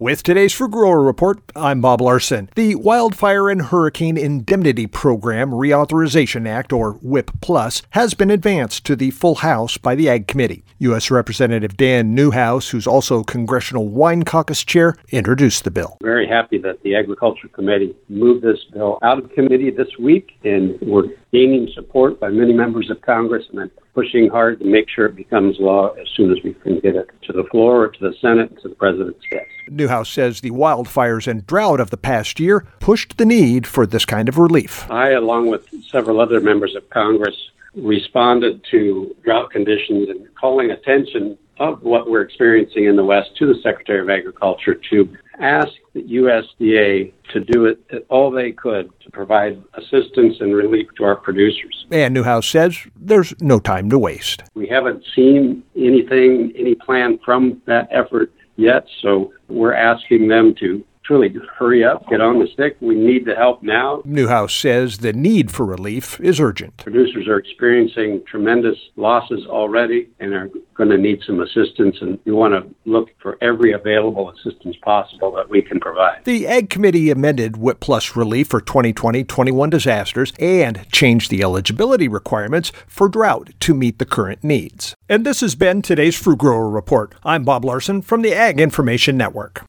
With today's Fruit Grower Report, I'm Bob Larson. The Wildfire and Hurricane Indemnity Program Reauthorization Act, or WIP Plus, has been advanced to the full House by the Ag Committee. U.S. Representative Dan Newhouse, who's also Congressional Wine Caucus Chair, introduced the bill. Very happy that the Agriculture Committee moved this bill out of committee this week, and we're gaining support by many members of Congress, and I'm pushing hard to make sure it becomes law as soon as we can get it to the floor, to the Senate, and to the President's desk. Newhouse says the wildfires and drought of the past year pushed the need for this kind of relief. I, along with several other members of Congress, responded to drought conditions and calling attention of what we're experiencing in the West to the Secretary of Agriculture to ask the USDA to do it all they could to provide assistance and relief to our producers. And Newhouse says there's no time to waste. We haven't seen any plan from that effort yet, so we're asking them to truly hurry up, get on the stick. We need the help now. Newhouse says the need for relief is urgent. Producers are experiencing tremendous losses already and are going to need some assistance, and we want to look for every available assistance possible that we can provide. The Ag Committee amended WIP Plus relief for 2020-21 disasters and changed the eligibility requirements for drought to meet the current needs. And this has been today's Fruit Grower Report. I'm Bob Larson from the Ag Information Network.